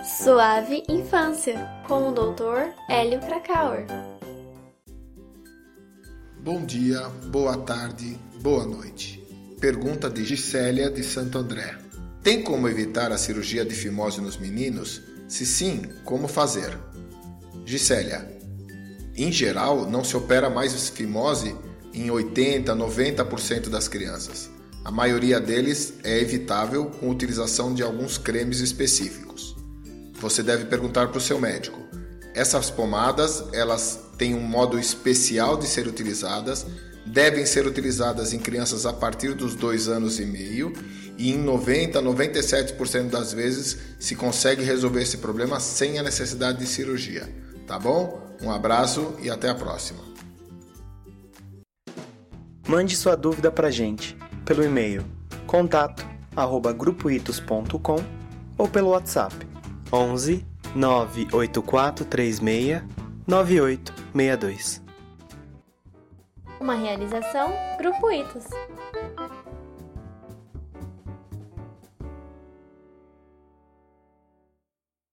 Suave Infância, com o Dr. Hélio Krakauer. Bom dia, boa tarde, boa noite. Pergunta de Gisélia de Santo André. Tem como evitar a cirurgia de fimose nos meninos? Se sim, como fazer? Gisélia, em geral, não se opera mais fimose em 80%, 90% das crianças. A maioria deles é evitável com a utilização de alguns cremes específicos. Você deve perguntar para o seu médico. Essas pomadas, elas têm um modo especial de ser utilizadas, devem ser utilizadas em crianças a partir dos 2 anos e meio e em 90%, 97% das vezes se consegue resolver esse problema sem a necessidade de cirurgia. Tá bom? Um abraço e até a próxima. Mande sua dúvida pra gente pelo e-mail contato@grupoitos.com ou pelo WhatsApp 11 98436 9862. Uma realização Grupo Itos.